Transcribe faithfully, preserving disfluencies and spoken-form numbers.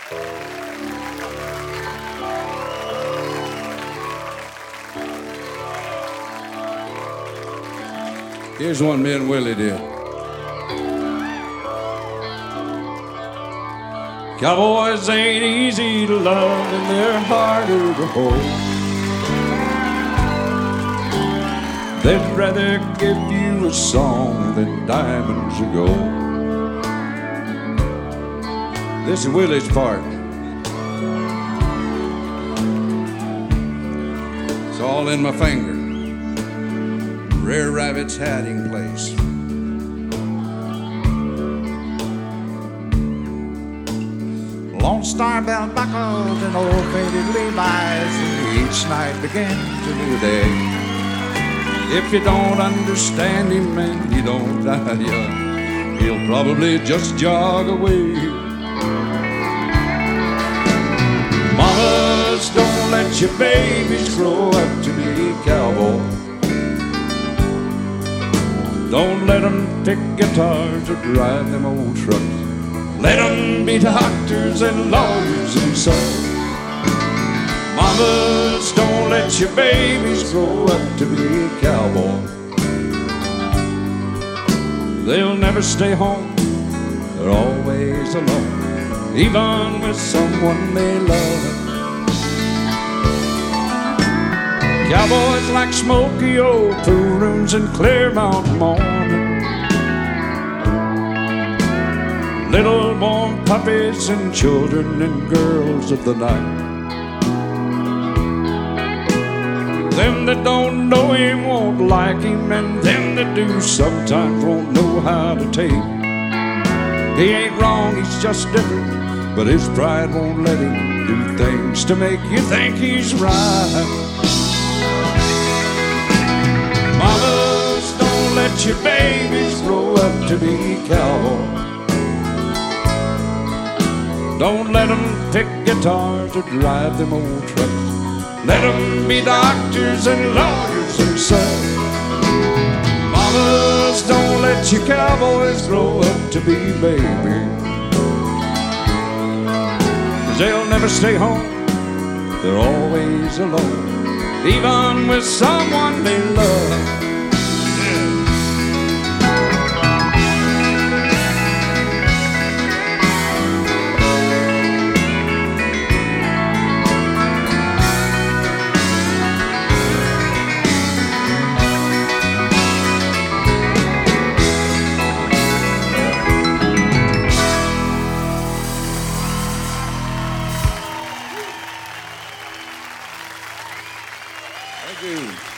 Here's one me and Willie did. Cowboys ain't easy to love and they're harder to hold. They'd rather give you a song than diamonds of gold. This is Willie's part. It's all in my finger. Rare Rabbit's hiding place. Lone Star bell buckles and old faded Levi's, and each night begins a new day. If you don't understand him and you don't die young, he'll probably just jog away. Mamas, don't let your babies grow up to be cowboys. Don't let them pick guitars or drive them old trucks. Let them be doctors and lawyers and such. Mamas, don't let your babies grow up to be cowboys. They'll never stay home, they're always alone, even with someone they love. Cowboys like smoky old pool rooms and Clearmount morning. Little born puppies and children and girls of the night. Them that don't know him won't like him, and them that do sometimes won't know how to take him. He ain't wrong, he's just different, but his pride won't let him do things to make you think he's right. Mamas, don't let your babies grow up to be cowboys. Don't let them pick guitars or drive them old trucks. Let them be doctors and lawyers and such. Mamas, don't let your cowboys grow up to be babies. 'Cause they'll never stay home, they're always alone, even with someone they love. Thank you.